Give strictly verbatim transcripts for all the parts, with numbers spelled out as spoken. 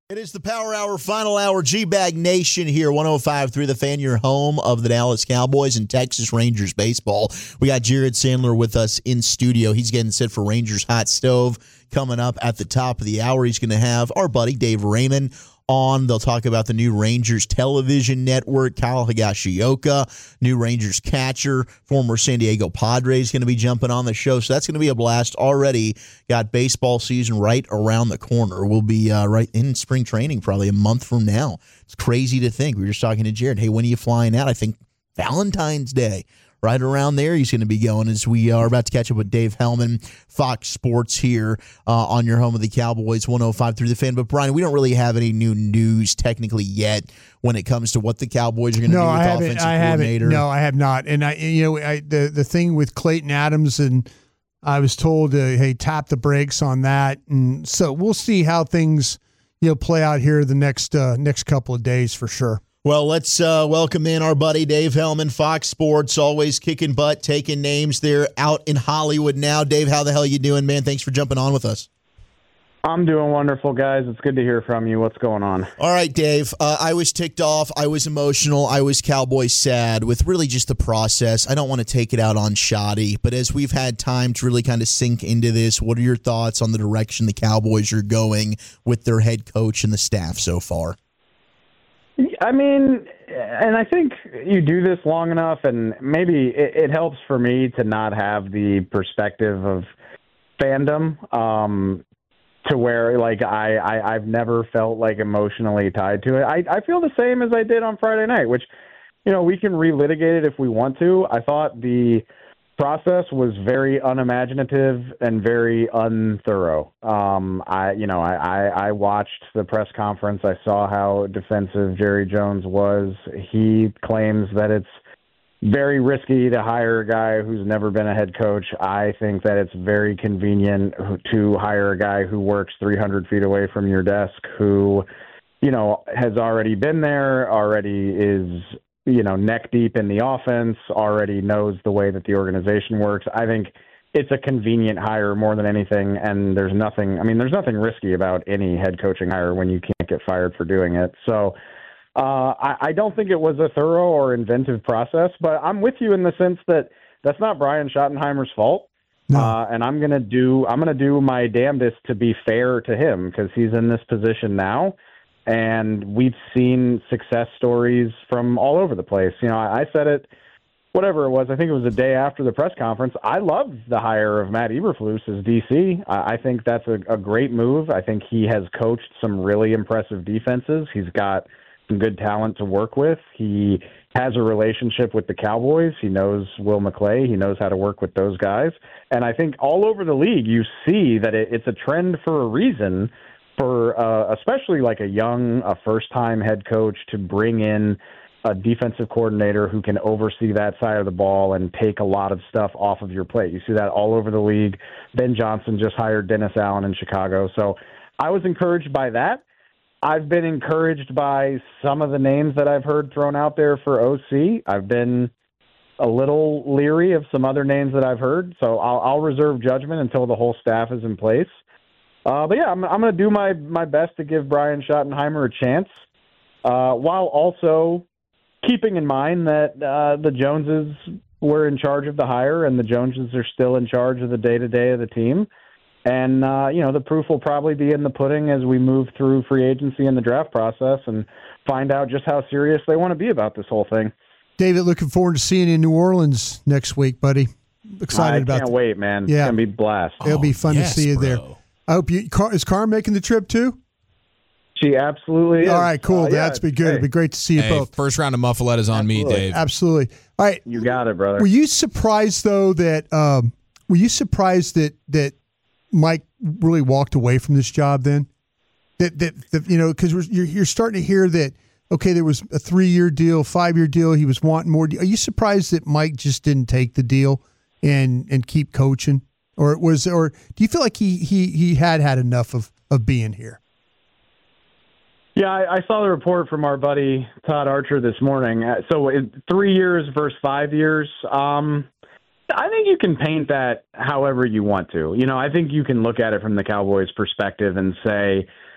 It is the Power Hour, Final Hour, G-Bag Nation here, one oh five point three The Fan, your home of the Dallas Cowboys and Texas Rangers baseball. We got Jared Sandler with us in studio. He's getting set for Rangers Hot Stove coming up at the top of the hour. He's going to have our buddy Dave Raymond on. They'll talk about the new Rangers television network. Kyle Higashioka, new Rangers catcher, former San Diego Padres, going to be jumping on the show. So that's going to be a blast. Already got baseball season right around the corner. We'll be uh, right in spring training probably a month from now. It's crazy to think. We were just talking to Jared. Hey, when are you flying out? I think Valentine's Day. Right around there, he's going to be going as we are about to catch up with Dave Hellman, Fox Sports here uh, on your home of the Cowboys, one oh five point three The Fan. But, Brian, we don't really have any new news technically yet when it comes to what the Cowboys are going to no, do with I haven't, offensive I coordinator. Haven't, no, I have not. And, I, you know, I, the, the thing with Clayton Adams, and I was told, uh, hey, tap the brakes on that. And so we'll see how things, you know, play out here the next uh, next couple of days for sure. Well, let's uh, welcome in our buddy Dave Hellman, Fox Sports, always kicking butt, taking names there out in Hollywood now. Dave, how the hell you doing, man? Thanks for jumping on with us. I'm doing wonderful, guys. It's good to hear from you. What's going on? All right, Dave. Uh, I was ticked off. I was emotional. I was Cowboy sad with really just the process. I don't want to take it out on Shoddy, but as we've had time to really kind of sink into this, what are your thoughts on the direction the Cowboys are going with their head coach and the staff so far? I mean, and I think you do this long enough, and maybe it, it helps for me to not have the perspective of fandom um, to where, like, I, I, I've never felt, like, emotionally tied to it. I, I feel the same as I did on Friday night, which, you know, we can relitigate it if we want to. I thought the process was very unimaginative and very unthorough. Um, I, you know, I, I, I watched the press conference. I saw how defensive Jerry Jones was. He claims that it's very risky to hire a guy who's never been a head coach. I think that it's very convenient to hire a guy who works three hundred feet away from your desk, who, you know, has already been there, already is, you know, neck deep in the offense, already knows the way that the organization works. I think it's a convenient hire more than anything, and there's nothing, I mean, there's nothing risky about any head coaching hire when you can't get fired for doing it. So uh, I, I don't think it was a thorough or inventive process, but I'm with you in the sense that that's not Brian Schottenheimer's fault. No. Uh, and I'm going to do, I'm going to do my damnedest to be fair to him because he's in this position now. And we've seen success stories from all over the place. You know, I, I said it, whatever it was, I think it was the day after the press conference. I loved the hire of Matt Eberflus as D C. I, I think that's a, a great move. I think he has coached some really impressive defenses. He's got some good talent to work with. He has a relationship with the Cowboys. He knows Will McClay. He knows how to work with those guys. And I think all over the league, you see that it, it's a trend for a reason for uh, especially like a young, a first-time head coach to bring in a defensive coordinator who can oversee that side of the ball and take a lot of stuff off of your plate. You see that all over the league. Ben Johnson just hired Dennis Allen in Chicago. So I was encouraged by that. I've been encouraged by some of the names that I've heard thrown out there for O C. I've been a little leery of some other names that I've heard. So I'll, I'll reserve judgment until the whole staff is in place. Uh, but, yeah, I'm, I'm going to do my, my best to give Brian Schottenheimer a chance uh, while also keeping in mind that uh, the Joneses were in charge of the hire and the Joneses are still in charge of the day-to-day of the team. And, uh, you know, the proof will probably be in the pudding as we move through free agency and the draft process and find out just how serious they want to be about this whole thing. David, looking forward to seeing you in New Orleans next week, buddy. Excited I about it. I can't the- wait, man. Yeah. It's going to be a blast. It'll be fun yes, to see you bro. there. I hope you – is Carm making the trip too? She absolutely is. All right, cool. Uh, That's yeah, be good. hey. It'd be great to see you Hey, both. first round of Muffalettas on me, Absolutely. Dave. Absolutely. All right. You got it, brother. Were you surprised though that um, were you surprised that that Mike really walked away from this job then? That that, that you know because you're you're starting to hear that okay there was a three year deal, five year deal. He was wanting more. Are you surprised that Mike just didn't take the deal and and keep coaching, or was or do you feel like he he he had had enough of of being here? Yeah, I, I saw the report from our buddy Todd Archer this morning. Uh, so in three years versus five years, um, I think you can paint that however you want to. You know, I think you can look at it from the Cowboys' perspective and say,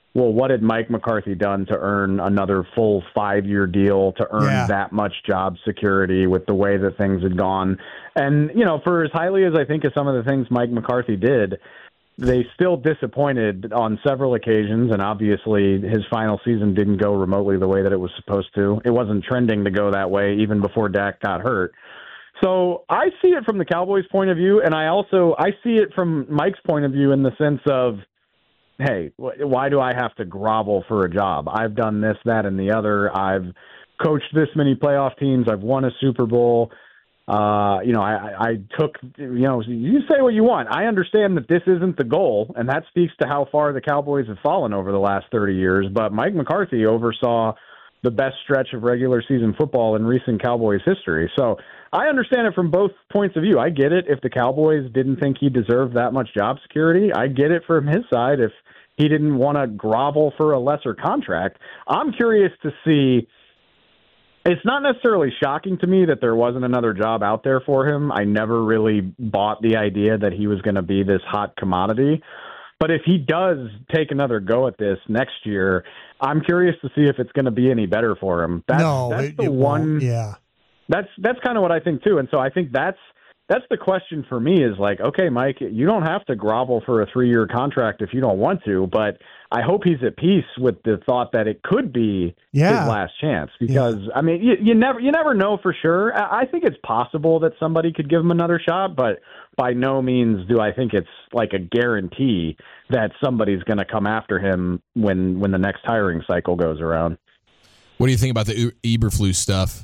well, what had Mike McCarthy done to earn another full five-year deal, to earn Yeah. that much job security with the way that things had gone? And, you know, for as highly as I think of some of the things Mike McCarthy did, they still disappointed on several occasions, and obviously his final season didn't go remotely the way that it was supposed to. It wasn't trending to go that way even before Dak got hurt. So I see it from the Cowboys' point of view, and I also I see it from Mike's point of view in the sense of, hey, why do I have to grovel for a job? I've done this, that, and the other. I've coached this many playoff teams. I've won a Super Bowl. Uh, you know, I, I took, you know, you say what you want. I understand that this isn't the goal, and that speaks to how far the Cowboys have fallen over the last thirty years. But Mike McCarthy oversaw the best stretch of regular season football in recent Cowboys history. So I understand it from both points of view. I get it if the Cowboys didn't think he deserved that much job security. I get it from his side if he didn't want to grovel for a lesser contract. I'm curious to see. It's not necessarily shocking to me that there wasn't another job out there for him. I never really bought the idea that he was going to be this hot commodity. But if he does take another go at this next year, I'm curious to see if it's going to be any better for him. That's, no, that's it, the it one. Won't. Yeah, that's that's kind of what I think too. And so I think that's that's the question for me is like, okay, Mike, you don't have to grovel for a three-year contract if you don't want to, but I hope he's at peace with the thought that it could be yeah. his last chance because, yeah. I mean, you, you never you never know for sure. I think it's possible that somebody could give him another shot, but by no means do I think it's like a guarantee that somebody's going to come after him when, when the next hiring cycle goes around. What do you think about the Eberflus stuff?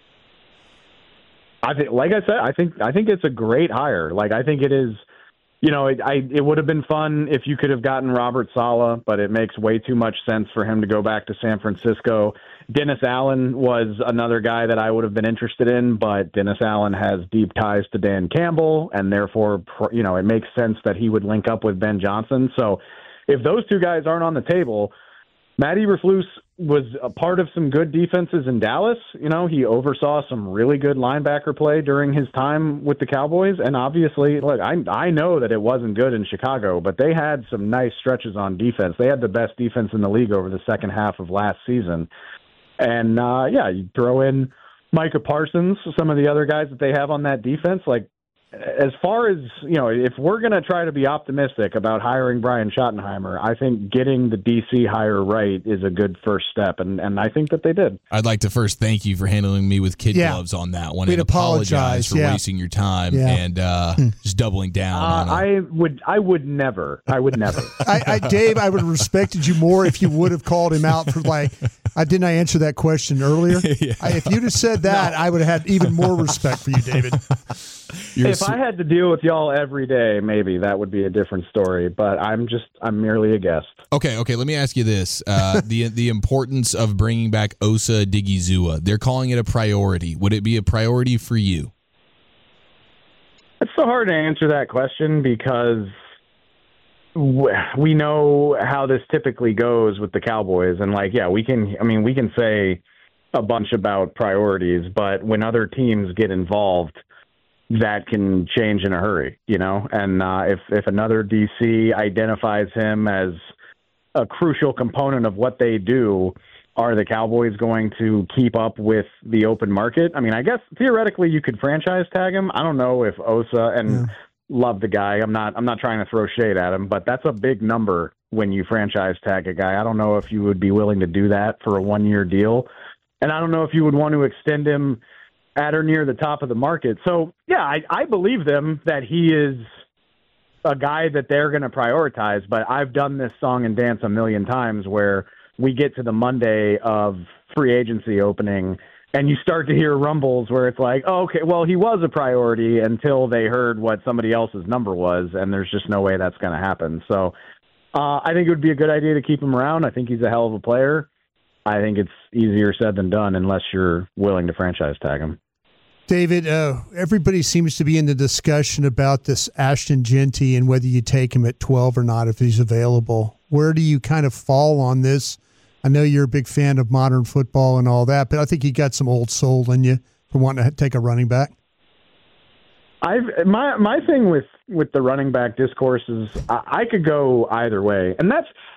I think, like I said, I think I think it's a great hire. Like I think it is. You know, it, I, it would have been fun if you could have gotten Robert Saleh, but it makes way too much sense for him to go back to San Francisco. Dennis Allen was another guy that I would have been interested in, but Dennis Allen has deep ties to Dan Campbell, and therefore, you know, it makes sense that he would link up with Ben Johnson. So if those two guys aren't on the table, Matt Eberflus was a part of some good defenses in Dallas. You know, he oversaw some really good linebacker play during his time with the Cowboys. And obviously, look, I I know that it wasn't good in Chicago, but they had some nice stretches on defense. They had the best defense in the league over the second half of last season. And, uh, yeah, you throw in Micah Parsons, some of the other guys that they have on that defense, like, as far as, you know, if we're going to try to be optimistic about hiring Brian Schottenheimer, I think getting the D C hire right is a good first step, and, and I think that they did. I'd like to first thank you for handling me with kid yeah. gloves on that one We'd and apologize, apologize for yeah. wasting your time yeah. and uh, just doubling down Uh, on it. I would I would never. I would never. I, I, Dave, I would have respected you more if you would have called him out for like, I didn't I answer that question earlier? yeah. I, if you'd have said that, no. I would have had even more respect for you, David. You're if su- I had to deal with y'all every day, maybe that would be a different story. But I'm just I'm merely a guest. Okay, okay. Let me ask you this: uh, the the importance of bringing back Osa Digizua. They're calling it a priority. Would it be a priority for you? It's so hard to answer that question because we know how this typically goes with the Cowboys, and like, yeah, we can. I mean, we can say a bunch about priorities, but when other teams get involved, that can change in a hurry, you know? And uh, if, if another D C identifies him as a crucial component of what they do, are the Cowboys going to keep up with the open market? I mean, I guess theoretically you could franchise tag him. I don't know if Osa, and yeah. love the guy. I'm not, I'm not trying to throw shade at him, but that's a big number when you franchise tag a guy. I don't know if you would be willing to do that for a one-year deal. And I don't know if you would want to extend him at or near the top of the market. So, yeah, I, I believe them that he is a guy that they're going to prioritize. But I've done this song and dance a million times where we get to the Monday of free agency opening and you start to hear rumbles where it's like, oh, okay, well, he was a priority until they heard what somebody else's number was, and there's just no way that's going to happen. So uh, I think it would be a good idea to keep him around. I think he's a hell of a player. I think it's easier said than done unless you're willing to franchise tag him. David, uh, everybody seems to be in the discussion about this Ashton Jeanty and whether you take him at twelve or not if he's available. Where do you kind of fall on this? I know you're a big fan of modern football and all that, but I think you got some old soul in you for wanting to take a running back. I've my my thing with, with the running back discourse is I, I could go either way, and that's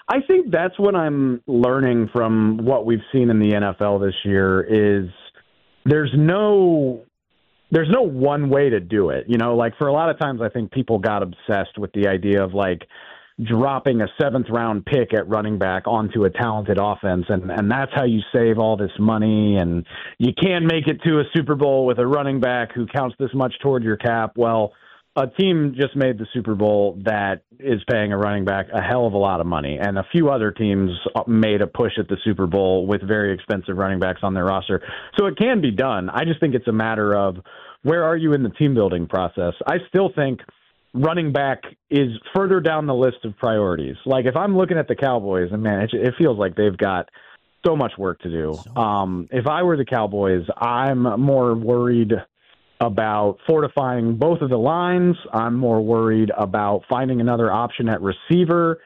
I think that's what I'm learning from what we've seen in the N F L this year is there's no there's no one way to do it. You know, like for a lot of times I think people got obsessed with the idea of like dropping a seventh round pick at running back onto a talented offense. And, and that's how you save all this money. And you can make it to a Super Bowl with a running back who counts this much toward your cap. Well, a team just made the Super Bowl that is paying a running back a hell of a lot of money. And a few other teams made a push at the Super Bowl with very expensive running backs on their roster. So it can be done. I just think it's a matter of where are you in the team building process? I still think running back is further down the list of priorities. Like if I'm looking at the Cowboys, and man, it, it feels like they've got so much work to do. Um, if I were the Cowboys, I'm more worried about fortifying both of the lines. I'm more worried about finding another option at receiver.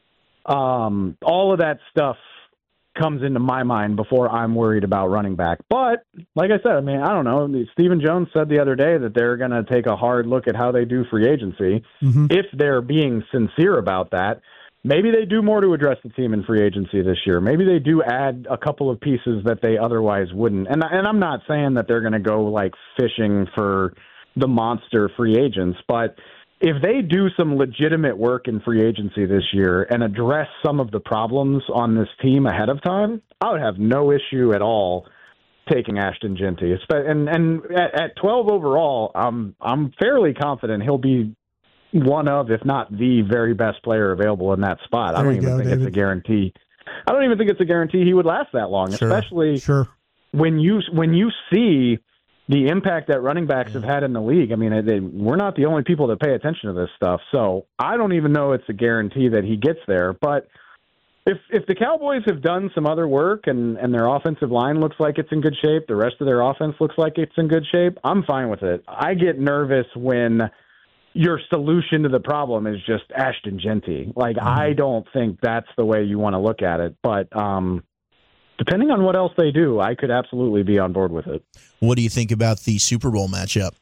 Um, all of that stuff comes into my mind before I'm worried about running back. But like I said, I mean, I don't know. Stephen Jones said the other day that they're going to take a hard look at how they do free agency. Mm-hmm. If they're being sincere about that, maybe they do more to address the team in free agency this year. Maybe they do add a couple of pieces that they otherwise wouldn't. And and I'm not saying that they're going to go like fishing for the monster free agents, but if they do some legitimate work in free agency this year and address some of the problems on this team ahead of time, I would have no issue at all taking Ashton Jeanty. And and at, at twelve overall, I'm I'm fairly confident he'll be one of, if not the very best player available in that spot. I don't even go, think David. It's a guarantee. I don't even think it's a guarantee he would last that long, sure. especially sure. when you when you see the impact that running backs yeah. have had in the league. I mean, they, we're not the only people that pay attention to this stuff. So I don't even know it's a guarantee that he gets there. But if if the Cowboys have done some other work and, and their offensive line looks like it's in good shape, the rest of their offense looks like it's in good shape, I'm fine with it. I get nervous when your solution to the problem is just Ashton Jeanty. Like, mm-hmm. I don't think that's the way you want to look at it. But um, depending on what else they do, I could absolutely be on board with it. What do you think about the Super Bowl matchup?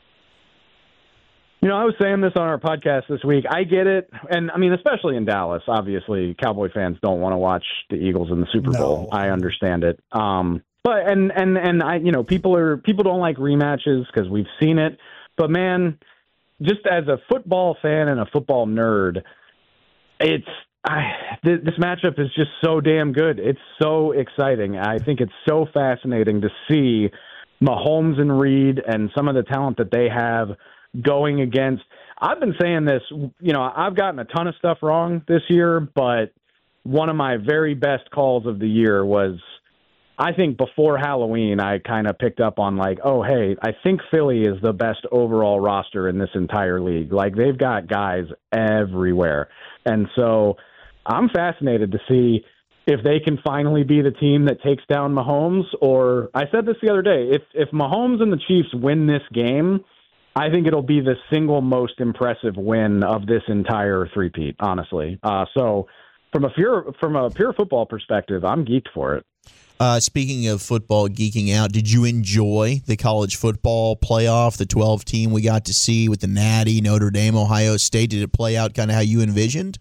You know, I was saying this on our podcast this week. I get it. And, I mean, especially in Dallas, obviously, Cowboy fans don't want to watch the Eagles in the Super Bowl. No. I understand it. Um, but, and, and, and I, you know, people are, people don't like rematches because we've seen it. But, man, just as a football fan and a football nerd, it's, I, th- this matchup is just so damn good. It's so exciting. I think it's so fascinating to see Mahomes and Reed and some of the talent that they have going against. I've been saying this, you know, I've gotten a ton of stuff wrong this year, but one of my very best calls of the year was, I think before Halloween, I kind of picked up on like, oh, hey, I think Philly is the best overall roster in this entire league. Like, they've got guys everywhere. And so I'm fascinated to see if they can finally be the team that takes down Mahomes. Or I said this the other day, if if Mahomes and the Chiefs win this game, I think it'll be the single most impressive win of this entire three-peat, honestly. Uh, so from a pure, from a pure football perspective, I'm geeked for it. Uh, speaking of football geeking out, did you enjoy the college football playoff, the twelve team we got to see with the Natty, Notre Dame, Ohio State? Did it play out kind of how you envisioned?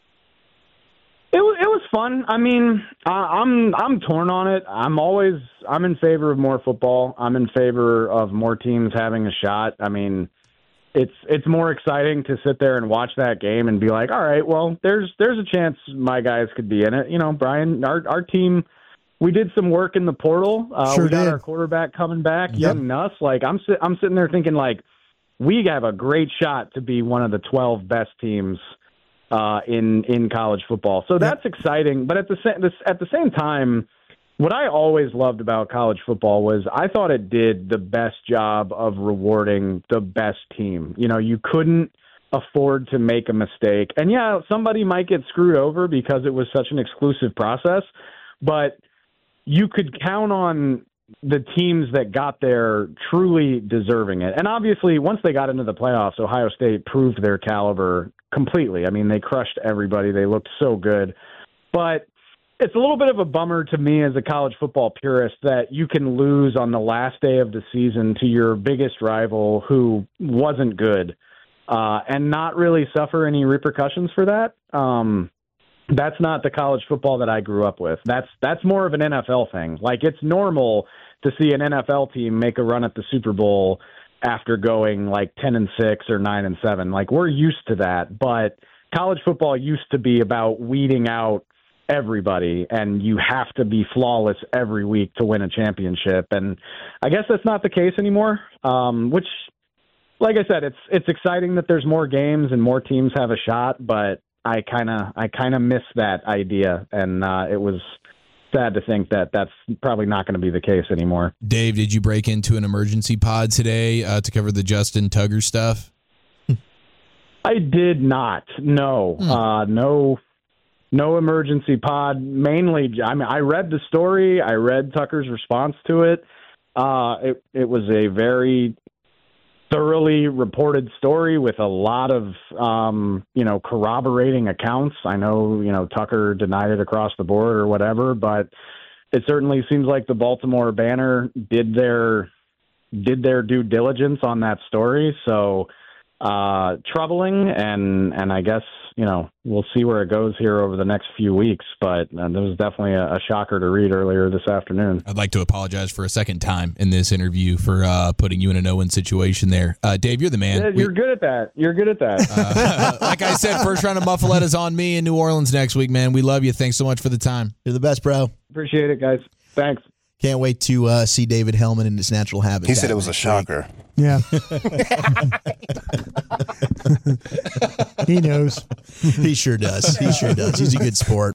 It was, it was fun. I mean, uh, I'm I'm torn on it. I'm always I'm in favor of more football. I'm in favor of more teams having a shot. I mean, it's it's more exciting to sit there and watch that game and be like, all right, well, there's there's a chance my guys could be in it. You know, Brian, our our team, we did some work in the portal. Uh, sure we got did. our quarterback coming back, Yep. young Nuss. Like I'm si- I'm sitting there thinking like we have a great shot to be one of the twelve best teams Uh, in in college football, so that's yep. exciting. But at the same at the same time, what I always loved about college football was I thought it did the best job of rewarding the best team. You know, you couldn't afford to make a mistake, and yeah, somebody might get screwed over because it was such an exclusive process. But you could count on the teams that got there truly deserving it. And obviously, once they got into the playoffs, Ohio State proved their caliber completely. I mean, they crushed everybody. They looked so good. But it's a little bit of a bummer to me as a college football purist that you can lose on the last day of the season to your biggest rival who wasn't good uh, and not really suffer any repercussions for that. Um, that's not the college football that I grew up with. That's that's more of an N F L thing. Like, it's normal to see an N F L team make a run at the Super Bowl after going like ten and six or nine and seven. Like, we're used to that, but college football used to be about weeding out everybody, and you have to be flawless every week to win a championship. And I guess that's not the case anymore. Um, which, like I said, it's it's exciting that there's more games and more teams have a shot, but I kind of I kind of miss that idea, and uh, it was sad to think that that's probably not going to be the case anymore. Dave, did you break into an emergency pod today uh, to cover the Justin Tugger stuff? I did not. No, hmm. uh, no, no emergency pod. Mainly, I mean, I read the story. I read Tucker's response to it. Uh, it it was a very thoroughly reported story with a lot of, um, you know, corroborating accounts. I know, you know, Tucker denied it across the board or whatever, but it certainly seems like the Baltimore Banner did their did their due diligence on that story. So uh, troubling, and and I guess, you know, we'll see where it goes here over the next few weeks. But uh, there was definitely a, a shocker to read earlier this afternoon. I'd like to apologize for a second time in this interview for uh, putting you in a no-win situation there. Uh, Dave, you're the man. Yeah, you're we, good at that. You're good at that. Uh, like I said, first round of Muffaletta is on me in New Orleans next week, man. We love you. Thanks so much for the time. You're the best, bro. Appreciate it, guys. Thanks. Can't wait to uh, see David Hellman in his natural habitat. He said it was a shocker. Week. Yeah. He knows. He sure does. He sure does. He's a good sport.